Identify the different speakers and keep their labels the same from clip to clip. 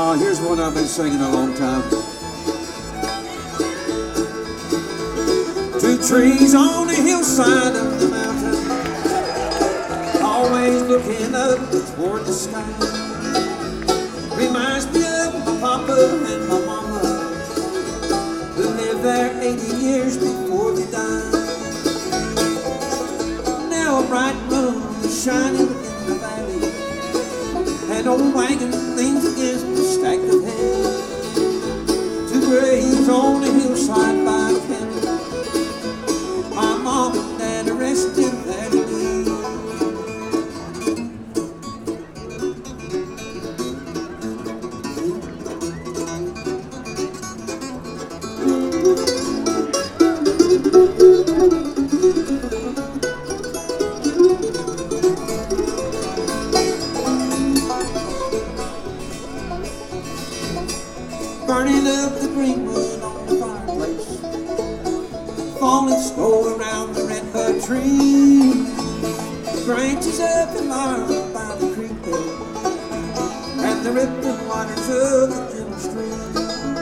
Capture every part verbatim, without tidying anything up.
Speaker 1: Oh, here's one I've been singing a long time. Two trees on the hillside of the mountain, always looking up toward the sky. Reminds me of my papa and my mama, who lived there eighty years before they died. Now a bright moon is shining in the valley, and old wagon leans against a stack of hay. Two graves on the hillside by the cabin, my mom and dad are resting there today. Burning up the green wood on the fireplace, falling snow around the redbud tree, branches of the laurel by the creek bed, and the rippling waters of the gentle stream.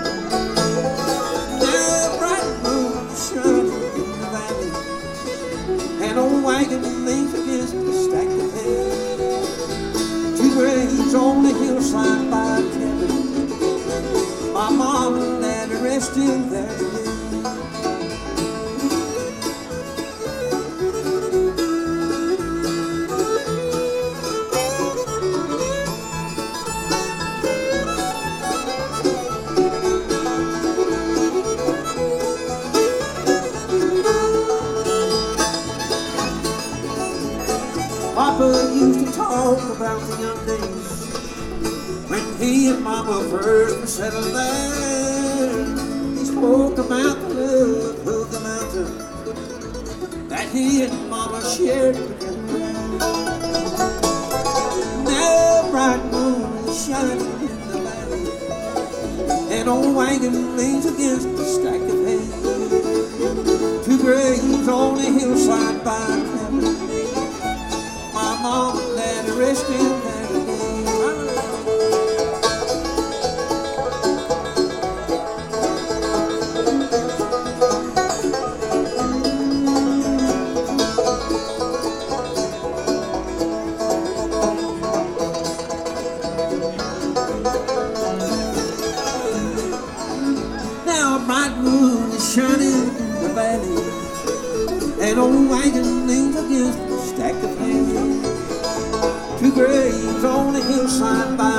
Speaker 1: Now a bright moon is shining in the valley, and old wagon leans against a stack of hay. Two graves on the hillside by the cabin, my mom and dad are resting there today. Papa used to talk about the young days when he and Mama first were settled there. He spoke about the love of the mountain that he and Mama shared together. Now a bright moon is shining in the valley, and old wagon leans against a stack of hay. Two graves on the hillside by the cabin, my mom and dad are resting there today. Now a bright moon is shining in the valley, and old wagon leans against a stack of hay. Two graves on the hillside by